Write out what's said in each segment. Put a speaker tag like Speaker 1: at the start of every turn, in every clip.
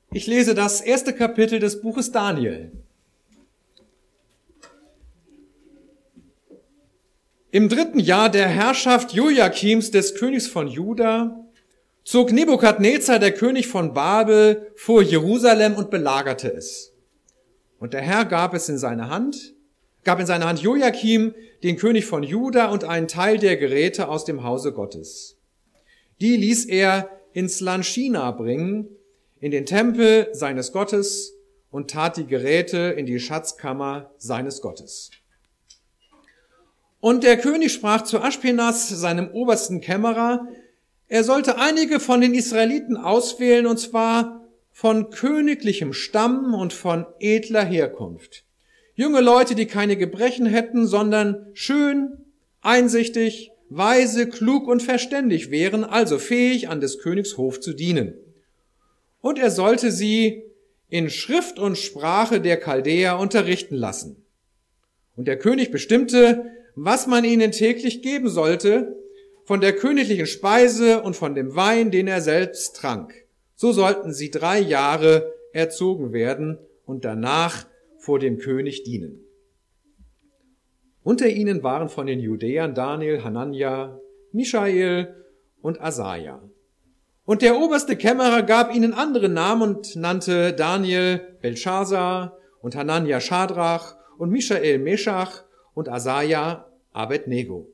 Speaker 1: Ich lese das erste Kapitel des Buches Daniel. Im 3. Jahr der Herrschaft Joachims, des Königs von Juda, zog Nebukadnezar, der König von Babel, vor Jerusalem und belagerte es. Und der Herr gab in seine Hand Joachim, den König von Juda, und einen Teil der Geräte aus dem Hause Gottes. Die ließ er ins Land China bringen, in den Tempel seines Gottes, und tat die Geräte in die Schatzkammer seines Gottes. Und der König sprach zu Aschpenas, seinem obersten Kämmerer, er sollte einige von den Israeliten auswählen, und zwar von königlichem Stamm und von edler Herkunft. Junge Leute, die keine Gebrechen hätten, sondern schön, einsichtig, weise, klug und verständig wären, also fähig, an des Königs Hof zu dienen. Und er sollte sie in Schrift und Sprache der Chaldäer unterrichten lassen. Und der König bestimmte, was man ihnen täglich geben sollte, von der königlichen Speise und von dem Wein, den er selbst trank. So sollten sie 3 Jahre erzogen werden und danach vor dem König dienen. Unter ihnen waren von den Judäern Daniel, Hanania, Michael und Asaja. Und der oberste Kämmerer gab ihnen andere Namen und nannte Daniel Belschasar und Hanania Schadrach und Michael Meschach und Asaja Abednego.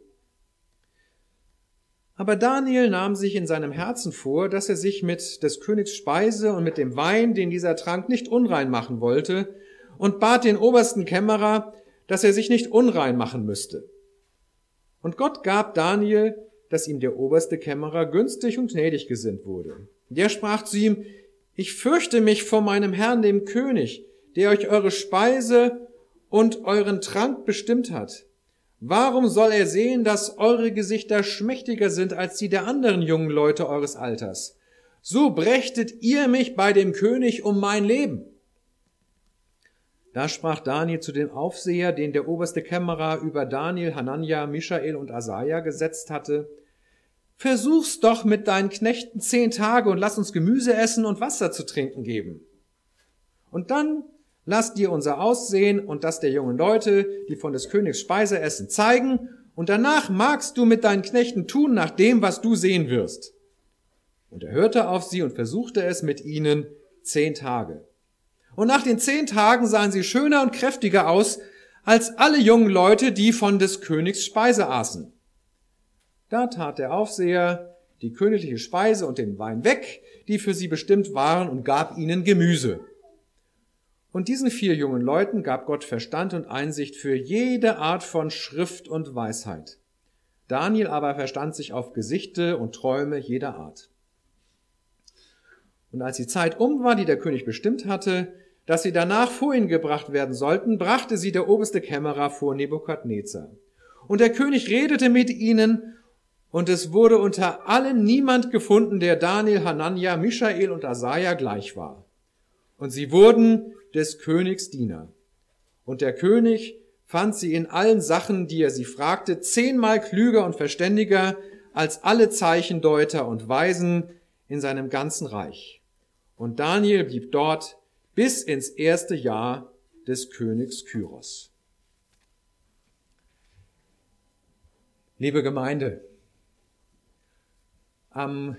Speaker 1: Aber Daniel nahm sich in seinem Herzen vor, dass er sich mit des Königs Speise und mit dem Wein, den dieser trank, nicht unrein machen wollte, und bat den obersten Kämmerer, dass er sich nicht unrein machen müsste. Und Gott gab Daniel, dass ihm der oberste Kämmerer günstig und gnädig gesinnt wurde. Der sprach zu ihm, ich fürchte mich vor meinem Herrn, dem König, der euch eure Speise und euren Trank bestimmt hat. Warum soll er sehen, dass eure Gesichter schmächtiger sind als die der anderen jungen Leute eures Alters? So brächtet ihr mich bei dem König um mein Leben. Da sprach Daniel zu dem Aufseher, den der oberste Kämmerer über Daniel, Hanania, Michael und Asaja gesetzt hatte, versuch's doch mit deinen Knechten 10 Tage und lass uns Gemüse essen und Wasser zu trinken geben. Und dann lass dir unser Aussehen und das der jungen Leute, die von des Königs Speise essen, zeigen, und danach magst du mit deinen Knechten tun nach dem, was du sehen wirst. Und er hörte auf sie und versuchte es mit ihnen 10 Tage. Und nach den 10 Tagen sahen sie schöner und kräftiger aus als alle jungen Leute, die von des Königs Speise aßen. Da tat der Aufseher die königliche Speise und den Wein weg, die für sie bestimmt waren, und gab ihnen Gemüse. Und diesen 4 jungen Leuten gab Gott Verstand und Einsicht für jede Art von Schrift und Weisheit. Daniel aber verstand sich auf Gesichte und Träume jeder Art. Und als die Zeit war, die der König bestimmt hatte, dass sie danach vor ihn gebracht werden sollten, brachte sie der oberste Kämmerer vor Nebukadnezar. Und der König redete mit ihnen, und es wurde unter allen niemand gefunden, der Daniel, Hanania, Michael und Asaja gleich war. Und sie wurden des Königs Diener. Und der König fand sie in allen Sachen, die er sie fragte, 10-mal klüger und verständiger als alle Zeichendeuter und Weisen in seinem ganzen Reich. Und Daniel blieb dort bis ins 1. Jahr des Königs Kyros. Liebe Gemeinde, am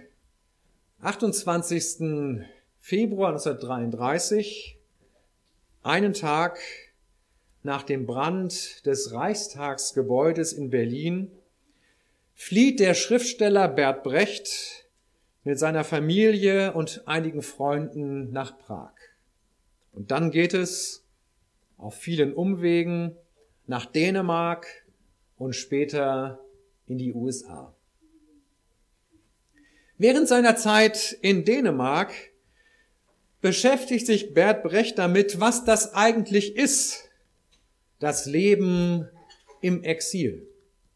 Speaker 1: 28. Februar 1933, einen Tag nach dem Brand des Reichstagsgebäudes in Berlin, flieht der Schriftsteller Bert Brecht mit seiner Familie und einigen Freunden nach Prag. Und dann geht es auf vielen Umwegen nach Dänemark und später in die USA. Während seiner Zeit in Dänemark beschäftigt sich Bert Brecht damit, was das eigentlich ist, das Leben im Exil.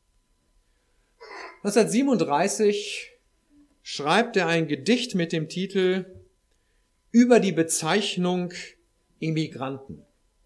Speaker 1: 1937 schreibt er ein Gedicht mit dem Titel über die Bezeichnung Immigranten.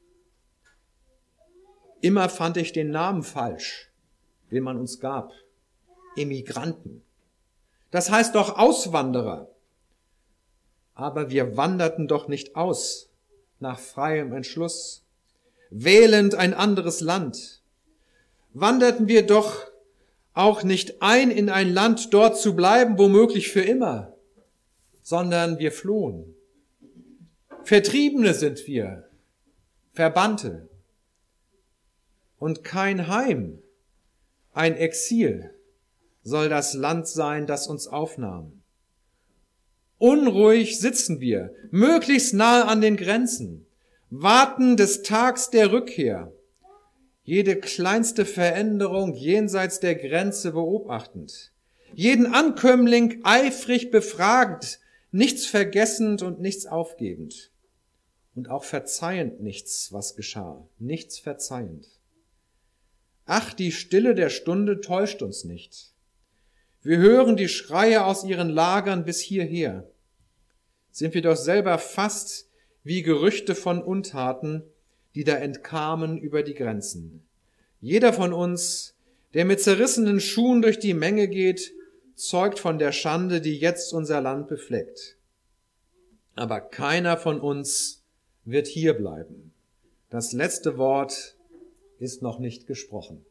Speaker 1: Immer fand ich den Namen falsch, den man uns gab. Immigranten. Das heißt doch Auswanderer. Aber wir wanderten doch nicht aus nach freiem Entschluss, wählend ein anderes Land. Wanderten wir doch auch nicht ein in ein Land, dort zu bleiben, womöglich für immer, sondern wir flohen. Vertriebene sind wir, Verbannte. Und kein Heim, ein Exil soll das Land sein, das uns aufnahm. Unruhig sitzen wir, möglichst nahe an den Grenzen, warten des Tags der Rückkehr, jede kleinste Veränderung jenseits der Grenze beobachtend, jeden Ankömmling eifrig befragend, nichts vergessend und nichts aufgebend und auch verzeihend nichts, was geschah, nichts verzeihend. Ach, die Stille der Stunde täuscht uns nicht. Wir hören die Schreie aus ihren Lagern bis hierher. Sind wir doch selber fast wie Gerüchte von Untaten, die da entkamen über die Grenzen. Jeder von uns, der mit zerrissenen Schuhen durch die Menge geht, zeugt von der Schande, die jetzt unser Land befleckt. Aber keiner von uns wird hier bleiben. Das letzte Wort ist noch nicht gesprochen.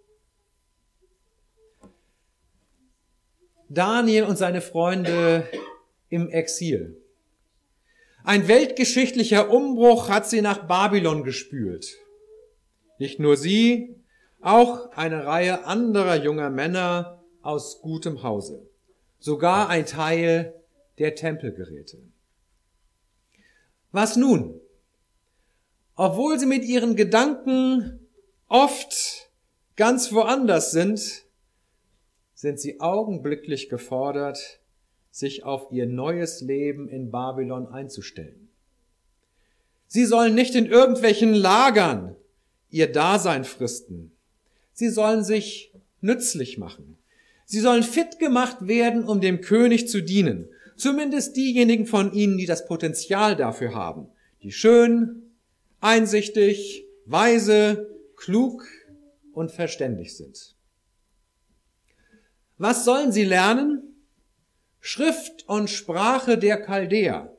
Speaker 1: Daniel und seine Freunde im Exil. Ein weltgeschichtlicher Umbruch hat sie nach Babylon gespült. Nicht nur sie, auch eine Reihe anderer junger Männer aus gutem Hause. Sogar ein Teil der Tempelgeräte. Was nun? Obwohl sie mit ihren Gedanken oft ganz woanders sind sie augenblicklich gefordert, sich auf ihr neues Leben in Babylon einzustellen. Sie sollen nicht in irgendwelchen Lagern ihr Dasein fristen. Sie sollen sich nützlich machen. Sie sollen fit gemacht werden, um dem König zu dienen. Zumindest diejenigen von ihnen, die das Potenzial dafür haben. Die schön, einsichtig, weise, klug und verständig sind. Was sollen sie lernen? Schrift und Sprache der Chaldäer.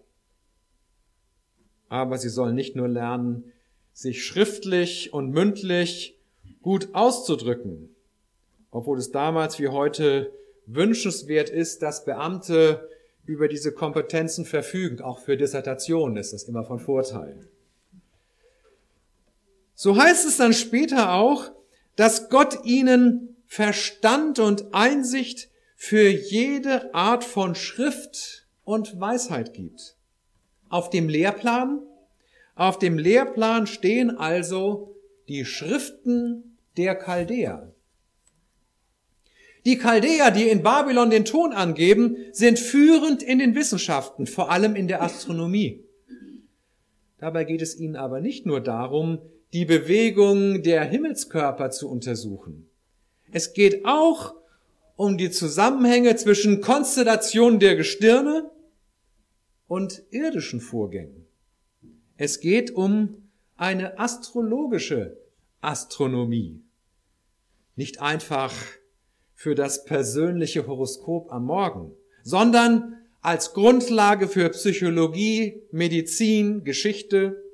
Speaker 1: Aber sie sollen nicht nur lernen, sich schriftlich und mündlich gut auszudrücken, obwohl es damals wie heute wünschenswert ist, dass Beamte über diese Kompetenzen verfügen. Auch für Dissertationen ist das immer von Vorteil. So heißt es dann später auch, dass Gott ihnen Verstand und Einsicht für jede Art von Schrift und Weisheit gibt. Auf dem Lehrplan stehen also die Schriften der Chaldäer. Die Chaldäer, die in Babylon den Ton angeben, sind führend in den Wissenschaften, vor allem in der Astronomie. Dabei geht es ihnen aber nicht nur darum, die Bewegung der Himmelskörper zu untersuchen. Es geht auch um die Zusammenhänge zwischen Konstellationen der Gestirne und irdischen Vorgängen. Es geht um eine astrologische Astronomie. Nicht einfach für das persönliche Horoskop am Morgen, sondern als Grundlage für Psychologie, Medizin, Geschichte.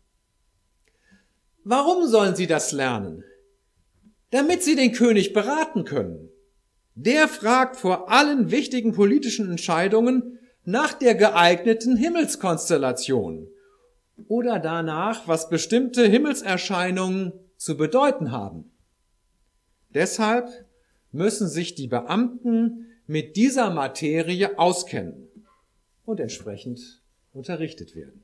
Speaker 1: Warum sollen sie das lernen? Damit sie den König beraten können. Der fragt vor allen wichtigen politischen Entscheidungen nach der geeigneten Himmelskonstellation oder danach, was bestimmte Himmelserscheinungen zu bedeuten haben. Deshalb müssen sich die Beamten mit dieser Materie auskennen und entsprechend unterrichtet werden.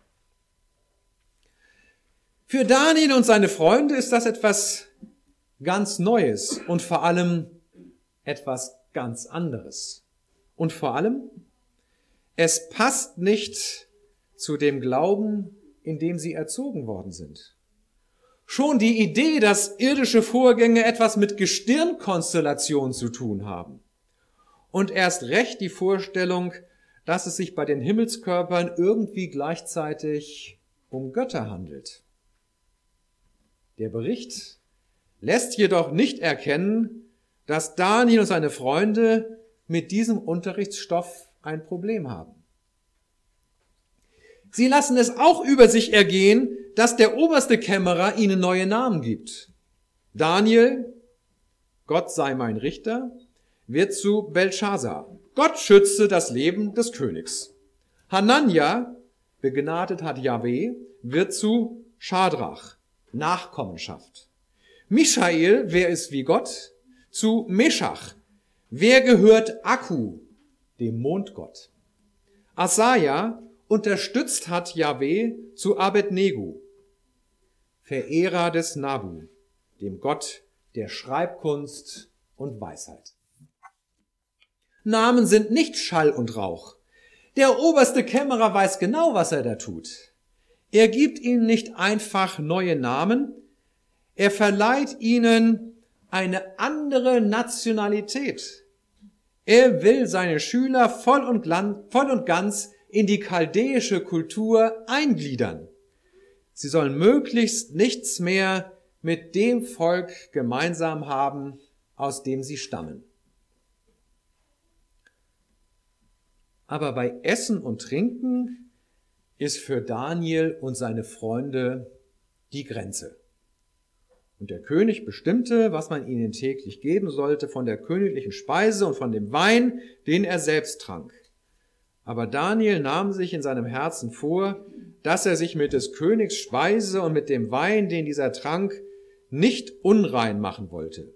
Speaker 1: Für Daniel und seine Freunde ist das etwas ganz Neues und vor allem etwas ganz anderes. Und vor allem, es passt nicht zu dem Glauben, in dem sie erzogen worden sind. Schon die Idee, dass irdische Vorgänge etwas mit Gestirnkonstellationen zu tun haben. Und erst recht die Vorstellung, dass es sich bei den Himmelskörpern irgendwie gleichzeitig um Götter handelt. Der Bericht lässt jedoch nicht erkennen, dass Daniel und seine Freunde mit diesem Unterrichtsstoff ein Problem haben. Sie lassen es auch über sich ergehen, dass der oberste Kämmerer ihnen neue Namen gibt. Daniel, Gott sei mein Richter, wird zu Belshazzar. Gott schütze das Leben des Königs. Hanania, begnadet hat Jahwe, wird zu Schadrach, Nachkommenschaft. Michael, wer ist wie Gott, zu Meschach. Wer gehört Akku, dem Mondgott. Asaja unterstützt hat Jahwe zu Abednego, Verehrer des Nabu, dem Gott der Schreibkunst und Weisheit. Namen sind nicht Schall und Rauch. Der oberste Kämmerer weiß genau, was er da tut. Er gibt ihnen nicht einfach neue Namen, er verleiht ihnen eine andere Nationalität. Er will seine Schüler voll und ganz in die chaldäische Kultur eingliedern. Sie sollen möglichst nichts mehr mit dem Volk gemeinsam haben, aus dem sie stammen. Aber bei Essen und Trinken ist für Daniel und seine Freunde die Grenze. Und der König bestimmte, was man ihnen täglich geben sollte von der königlichen Speise und von dem Wein, den er selbst trank. Aber Daniel nahm sich in seinem Herzen vor, dass er sich mit des Königs Speise und mit dem Wein, den dieser trank, nicht unrein machen wollte.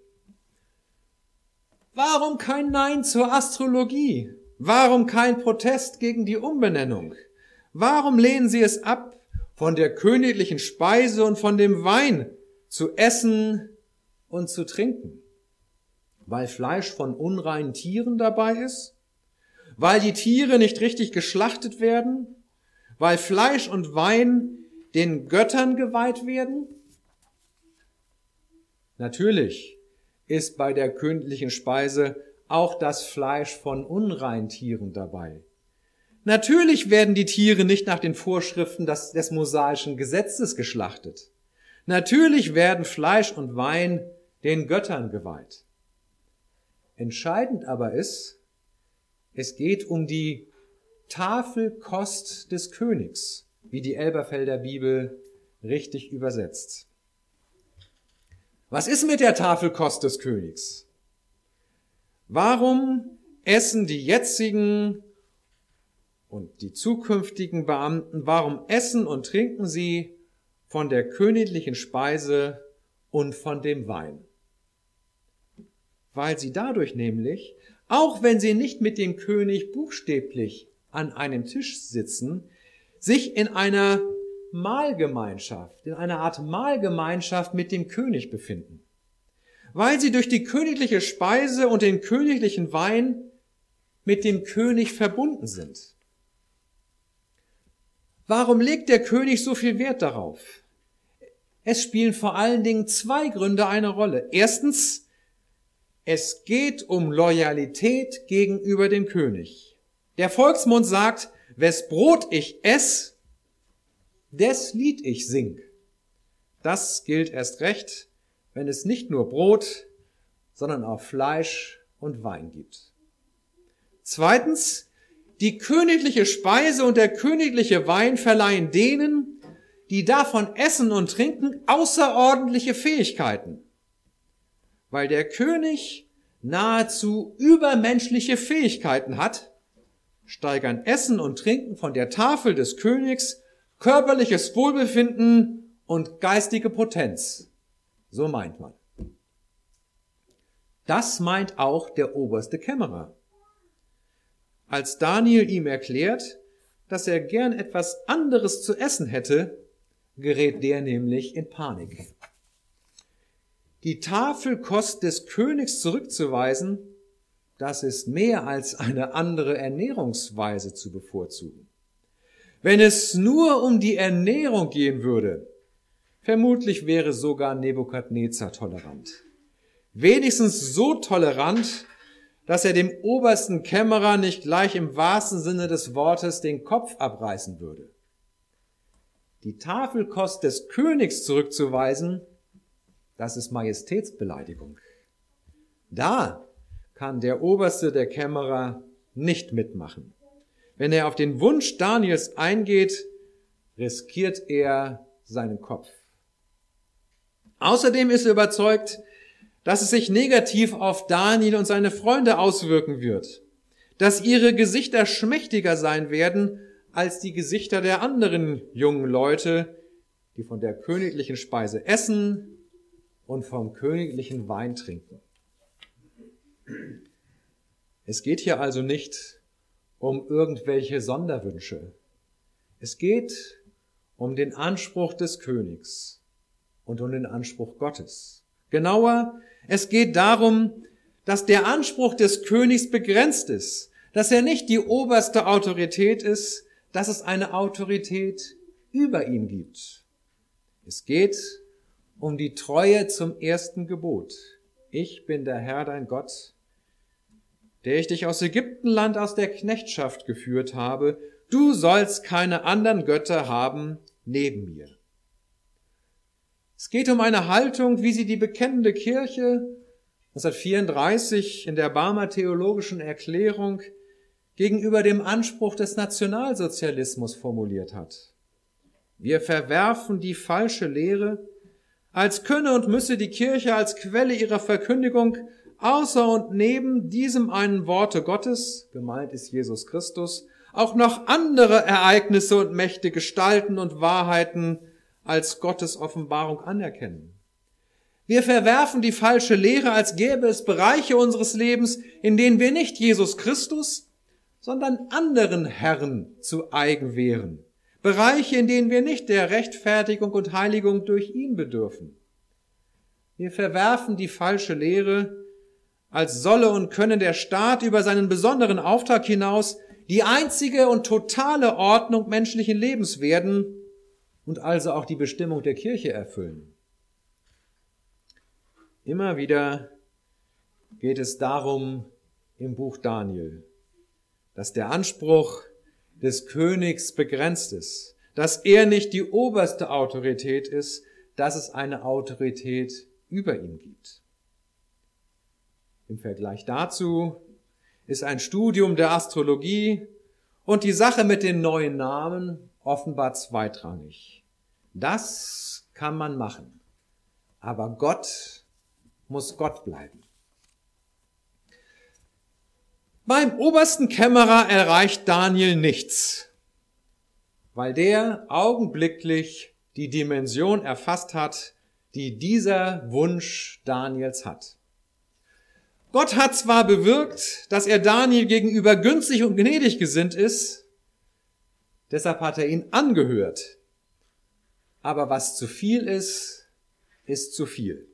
Speaker 1: Warum kein Nein zur Astrologie? Warum kein Protest gegen die Umbenennung? Warum lehnen sie es ab, von der königlichen Speise und von dem Wein zu essen und zu trinken? Weil Fleisch von unreinen Tieren dabei ist? Weil die Tiere nicht richtig geschlachtet werden? Weil Fleisch und Wein den Göttern geweiht werden? Natürlich ist bei der königlichen Speise auch das Fleisch von unreinen Tieren dabei. Natürlich werden die Tiere nicht nach den Vorschriften des mosaischen Gesetzes geschlachtet. Natürlich werden Fleisch und Wein den Göttern geweiht. Entscheidend aber ist, es geht um die Tafelkost des Königs, wie die Elberfelder Bibel richtig übersetzt. Was ist mit der Tafelkost des Königs? Warum essen die jetzigen und die zukünftigen Beamten, warum essen und trinken sie von der königlichen Speise und von dem Wein? Weil sie dadurch nämlich, auch wenn sie nicht mit dem König buchstäblich an einem Tisch sitzen, sich in einer Mahlgemeinschaft, in einer Art Mahlgemeinschaft mit dem König befinden. Weil sie durch die königliche Speise und den königlichen Wein mit dem König verbunden sind. Warum legt der König so viel Wert darauf? Es spielen vor allen Dingen zwei Gründe eine Rolle. Erstens, es geht um Loyalität gegenüber dem König. Der Volksmund sagt, wes Brot ich ess, des Lied ich sing. Das gilt erst recht, wenn es nicht nur Brot, sondern auch Fleisch und Wein gibt. Zweitens, die königliche Speise und der königliche Wein verleihen denen, die davon essen und trinken, außerordentliche Fähigkeiten. Weil der König nahezu übermenschliche Fähigkeiten hat, steigern Essen und Trinken von der Tafel des Königs körperliches Wohlbefinden und geistige Potenz. So meint man. Das meint auch der oberste Kämmerer. Als Daniel ihm erklärt, dass er gern etwas anderes zu essen hätte, gerät der nämlich in Panik. Die Tafelkost des Königs zurückzuweisen, das ist mehr als eine andere Ernährungsweise zu bevorzugen. Wenn es nur um die Ernährung gehen würde, vermutlich wäre sogar Nebukadnezar tolerant. Wenigstens so tolerant, dass er dem obersten Kämmerer nicht gleich im wahrsten Sinne des Wortes den Kopf abreißen würde. Die Tafelkost des Königs zurückzuweisen, das ist Majestätsbeleidigung. Da kann der Oberste der Kämmerer nicht mitmachen. Wenn er auf den Wunsch Daniels eingeht, riskiert er seinen Kopf. Außerdem ist er überzeugt, dass es sich negativ auf Daniel und seine Freunde auswirken wird, dass ihre Gesichter schmächtiger sein werden als die Gesichter der anderen jungen Leute, die von der königlichen Speise essen und vom königlichen Wein trinken. Es geht hier also nicht um irgendwelche Sonderwünsche. Es geht um den Anspruch des Königs und um den Anspruch Gottes. Genauer, es geht darum, dass der Anspruch des Königs begrenzt ist, dass er nicht die oberste Autorität ist, dass es eine Autorität über ihm gibt. Es geht um die Treue zum ersten Gebot. Ich bin der Herr, dein Gott, der ich dich aus Ägyptenland, aus der Knechtschaft geführt habe. Du sollst keine anderen Götter haben neben mir. Es geht um eine Haltung, wie sie die bekennende Kirche 1934 in der Barmer Theologischen Erklärung gegenüber dem Anspruch des Nationalsozialismus formuliert hat. Wir verwerfen die falsche Lehre, als könne und müsse die Kirche als Quelle ihrer Verkündigung außer und neben diesem einen Worte Gottes, gemeint ist Jesus Christus, auch noch andere Ereignisse und Mächte, Gestalten und Wahrheiten als Gottes Offenbarung anerkennen. Wir verwerfen die falsche Lehre, als gäbe es Bereiche unseres Lebens, in denen wir nicht Jesus Christus, sondern anderen Herren zu eigen wären. Bereiche, in denen wir nicht der Rechtfertigung und Heiligung durch ihn bedürfen. Wir verwerfen die falsche Lehre, als solle und könne der Staat über seinen besonderen Auftrag hinaus die einzige und totale Ordnung menschlichen Lebens werden und also auch die Bestimmung der Kirche erfüllen. Immer wieder geht es darum im Buch Daniel, dass der Anspruch des Königs begrenzt ist, dass er nicht die oberste Autorität ist, dass es eine Autorität über ihm gibt. Im Vergleich dazu ist ein Studium der Astrologie und die Sache mit den neuen Namen offenbar zweitrangig. Das kann man machen, aber Gott muss Gott bleiben. Beim obersten Kämmerer erreicht Daniel nichts, weil der augenblicklich die Dimension erfasst hat, die dieser Wunsch Daniels hat. Gott hat zwar bewirkt, dass er Daniel gegenüber günstig und gnädig gesinnt ist, deshalb hat er ihn angehört. Aber was zu viel ist, ist zu viel.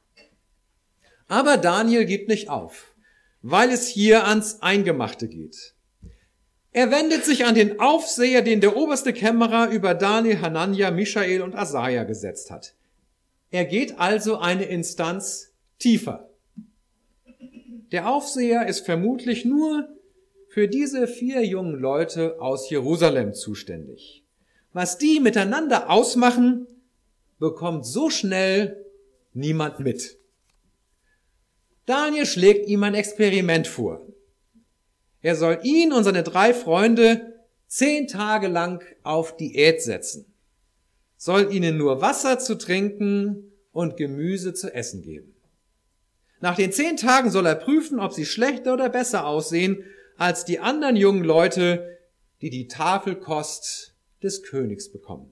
Speaker 1: Aber Daniel gibt nicht auf, weil es hier ans Eingemachte geht. Er wendet sich an den Aufseher, den der oberste Kämmerer über Daniel, Hanania, Michael und Asaja gesetzt hat. Er geht also eine Instanz tiefer. Der Aufseher ist vermutlich nur für diese 4 jungen Leute aus Jerusalem zuständig. Was die miteinander ausmachen, bekommt so schnell niemand mit. Daniel schlägt ihm ein Experiment vor. Er soll ihn und seine 3 Freunde 10 Tage lang auf Diät setzen, soll ihnen nur Wasser zu trinken und Gemüse zu essen geben. Nach den 10 Tagen soll er prüfen, ob sie schlechter oder besser aussehen als die anderen jungen Leute, die die Tafelkost des Königs bekommen.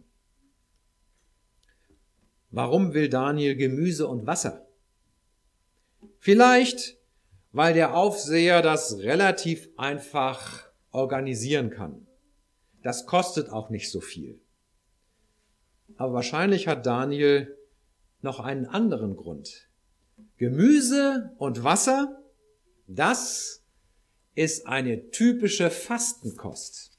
Speaker 1: Warum will Daniel Gemüse und Wasser? Vielleicht, weil der Aufseher das relativ einfach organisieren kann. Das kostet auch nicht so viel. Aber wahrscheinlich hat Daniel noch einen anderen Grund. Gemüse und Wasser, das ist eine typische Fastenkost.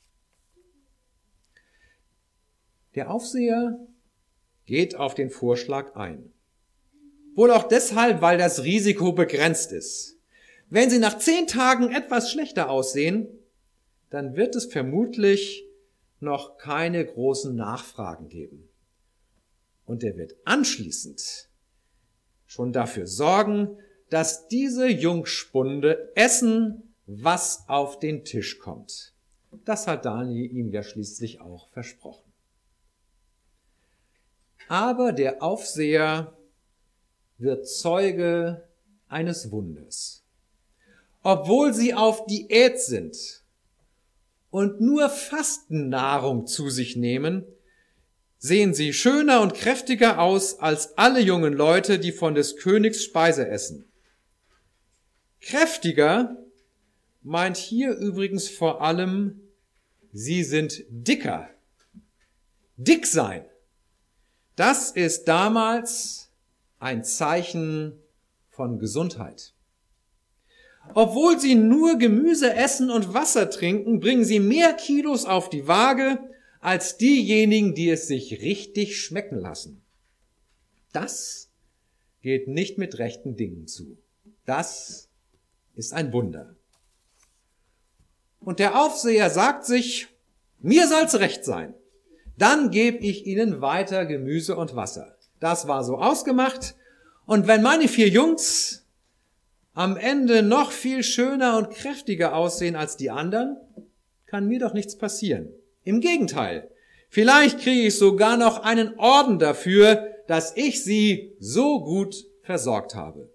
Speaker 1: Der Aufseher geht auf den Vorschlag ein. Wohl auch deshalb, weil das Risiko begrenzt ist. Wenn sie nach 10 Tagen etwas schlechter aussehen, dann wird es vermutlich noch keine großen Nachfragen geben. Und er wird anschließend schon dafür sorgen, dass diese Jungspunde essen, was auf den Tisch kommt. Das hat Daniel ihm ja schließlich auch versprochen. Aber der Aufseher wird Zeuge eines Wunders. Obwohl sie auf Diät sind und nur Fastennahrung zu sich nehmen, sehen sie schöner und kräftiger aus als alle jungen Leute, die von des Königs Speise essen. Kräftiger meint hier übrigens vor allem, sie sind dicker. Dick sein. Das ist damals ein Zeichen von Gesundheit. Obwohl sie nur Gemüse essen und Wasser trinken, bringen sie mehr Kilos auf die Waage als diejenigen, die es sich richtig schmecken lassen. Das geht nicht mit rechten Dingen zu. Das ist ein Wunder. Und der Aufseher sagt sich, mir soll's recht sein. Dann gebe ich ihnen weiter Gemüse und Wasser. Das war so ausgemacht. Und wenn meine 4 Jungs am Ende noch viel schöner und kräftiger aussehen als die anderen, kann mir doch nichts passieren. Im Gegenteil, vielleicht kriege ich sogar noch einen Orden dafür, dass ich sie so gut versorgt habe.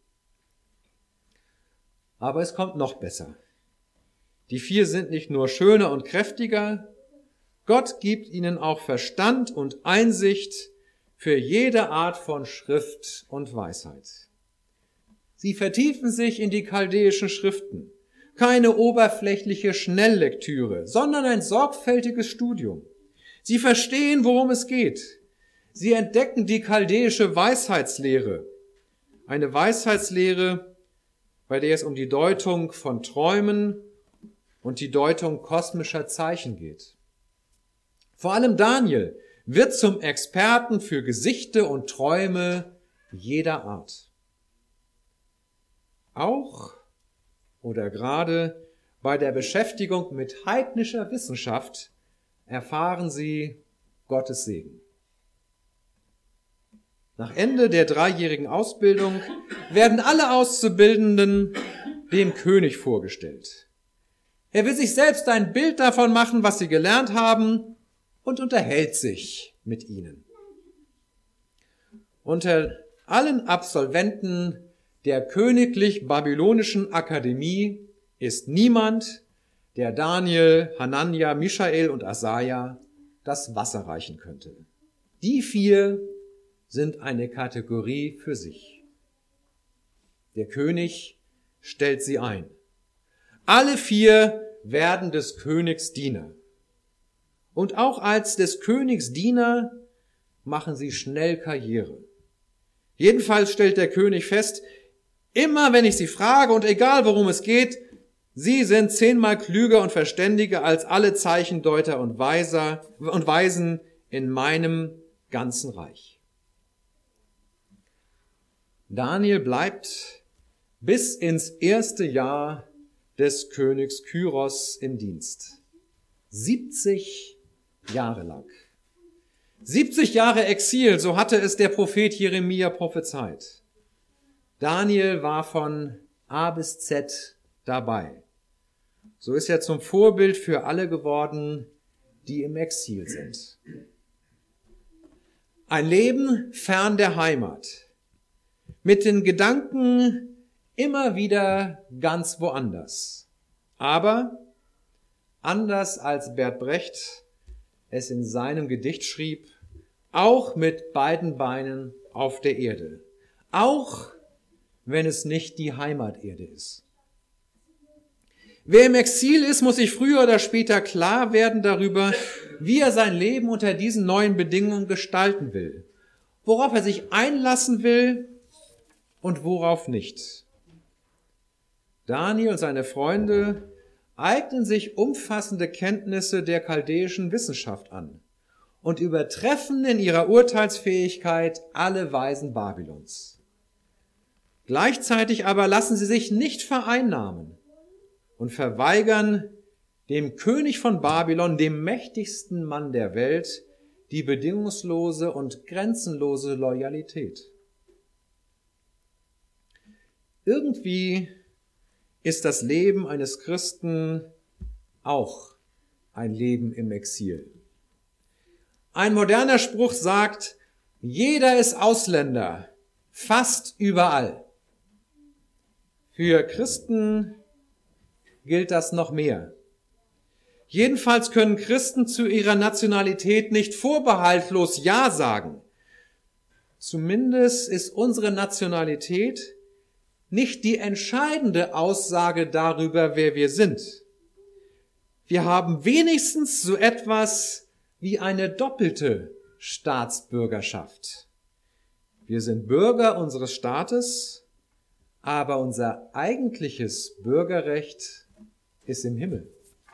Speaker 1: Aber es kommt noch besser. Die 4 sind nicht nur schöner und kräftiger, Gott gibt ihnen auch Verstand und Einsicht für jede Art von Schrift und Weisheit. Sie vertiefen sich in die chaldäischen Schriften. Keine oberflächliche Schnelllektüre, sondern ein sorgfältiges Studium. Sie verstehen, worum es geht. Sie entdecken die chaldäische Weisheitslehre. Eine Weisheitslehre, bei der es um die Deutung von Träumen und die Deutung kosmischer Zeichen geht. Vor allem Daniel wird zum Experten für Gesichte und Träume jeder Art. Auch oder gerade bei der Beschäftigung mit heidnischer Wissenschaft erfahren sie Gottes Segen. Nach Ende der 3-jährigen Ausbildung werden alle Auszubildenden dem König vorgestellt. Er will sich selbst ein Bild davon machen, was sie gelernt haben, und unterhält sich mit ihnen. Unter allen Absolventen der Königlich-Babylonischen Akademie ist niemand, der Daniel, Hanania, Michael und Asaja das Wasser reichen könnte. Die 4 sind eine Kategorie für sich. Der König stellt sie ein. Alle 4 werden des Königs Diener. Und auch als des Königs Diener machen sie schnell Karriere. Jedenfalls stellt der König fest, immer wenn ich sie frage und egal worum es geht, sie sind 10-mal klüger und verständiger als alle Zeichendeuter und Weisen in meinem ganzen Reich. Daniel bleibt bis ins 1. Jahr des Königs Kyros im Dienst. 70 Jahre lang. 70 Jahre Exil, so hatte es der Prophet Jeremia prophezeit. Daniel war von A bis Z dabei. So ist er zum Vorbild für alle geworden, die im Exil sind. Ein Leben fern der Heimat, mit den Gedanken immer wieder ganz woanders. Aber anders als Bert Brecht es in seinem Gedicht schrieb, auch mit beiden Beinen auf der Erde. Auch wenn es nicht die Heimaterde ist. Wer im Exil ist, muss sich früher oder später klar werden darüber, wie er sein Leben unter diesen neuen Bedingungen gestalten will, worauf er sich einlassen will und worauf nicht. Daniel und seine Freunde eignen sich umfassende Kenntnisse der chaldäischen Wissenschaft an und übertreffen in ihrer Urteilsfähigkeit alle Weisen Babylons. Gleichzeitig aber lassen sie sich nicht vereinnahmen und verweigern dem König von Babylon, dem mächtigsten Mann der Welt, die bedingungslose und grenzenlose Loyalität. Irgendwie ist das Leben eines Christen auch ein Leben im Exil. Ein moderner Spruch sagt, Jeder ist Ausländer, fast überall. Für Christen gilt das noch mehr. Jedenfalls können Christen zu ihrer Nationalität nicht vorbehaltlos Ja sagen. Zumindest ist unsere Nationalität nicht die entscheidende Aussage darüber, wer wir sind. Wir haben wenigstens so etwas wie eine doppelte Staatsbürgerschaft. Wir sind Bürger unseres Staates, aber unser eigentliches Bürgerrecht ist im Himmel.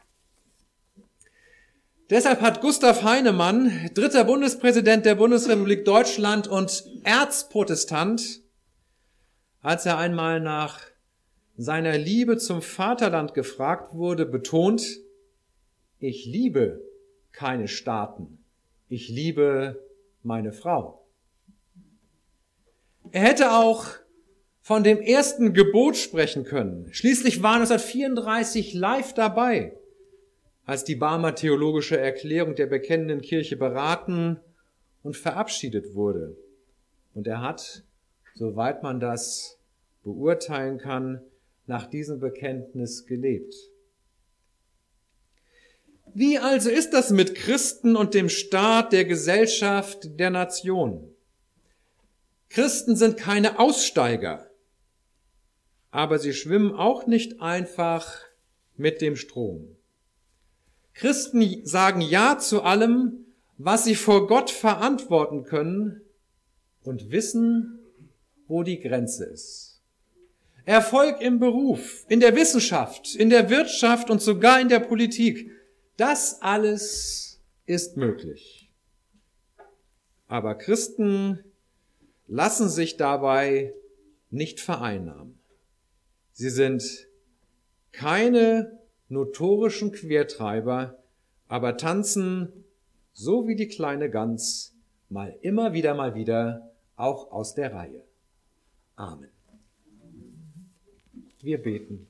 Speaker 1: Deshalb hat Gustav Heinemann, dritter Bundespräsident der Bundesrepublik Deutschland und Erzprotestant, als er einmal nach seiner Liebe zum Vaterland gefragt wurde, betont: Ich liebe keine Staaten, ich liebe meine Frau. Er hätte auch von dem ersten Gebot sprechen können. Schließlich war 1934 live dabei, als die Barmer Theologische Erklärung der Bekennenden Kirche beraten und verabschiedet wurde. Und er hat, soweit man das beurteilen kann, nach diesem Bekenntnis gelebt. Wie also ist das mit Christen und dem Staat, der Gesellschaft, der Nation? Christen sind keine Aussteiger, aber sie schwimmen auch nicht einfach mit dem Strom. Christen sagen Ja zu allem, was sie vor Gott verantworten können und wissen, wo die Grenze ist. Erfolg im Beruf, in der Wissenschaft, in der Wirtschaft und sogar in der Politik, das alles ist möglich. Aber Christen lassen sich dabei nicht vereinnahmen. Sie sind keine notorischen Quertreiber, aber tanzen, so wie die kleine Gans, immer wieder, auch aus der Reihe. Amen. Wir beten.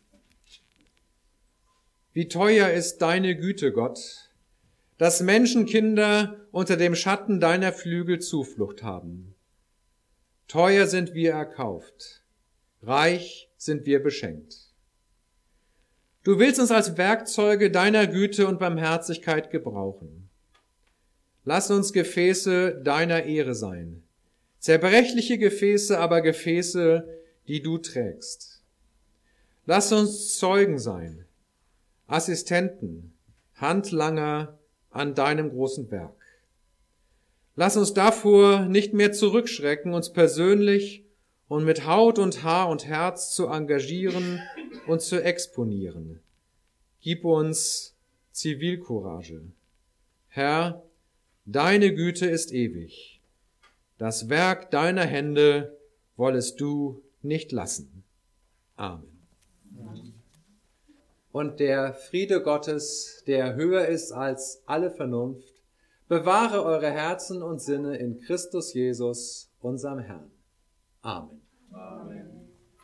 Speaker 1: Wie teuer ist deine Güte, Gott, dass Menschenkinder unter dem Schatten deiner Flügel Zuflucht haben. Teuer sind wir erkauft, reich sind wir beschenkt. Du willst uns als Werkzeuge deiner Güte und Barmherzigkeit gebrauchen. Lass uns Gefäße deiner Ehre sein, zerbrechliche Gefäße, aber Gefäße, die du trägst. Lass uns Zeugen sein, Assistenten, Handlanger an deinem großen Werk. Lass uns davor nicht mehr zurückschrecken, uns persönlich und mit Haut und Haar und Herz zu engagieren und zu exponieren. Gib uns Zivilcourage. Herr, deine Güte ist ewig. Das Werk deiner Hände wollest du nicht lassen. Amen. Und der Friede Gottes, der höher ist als alle Vernunft, bewahre eure Herzen und Sinne in Christus Jesus, unserem Herrn. Amen. Amen.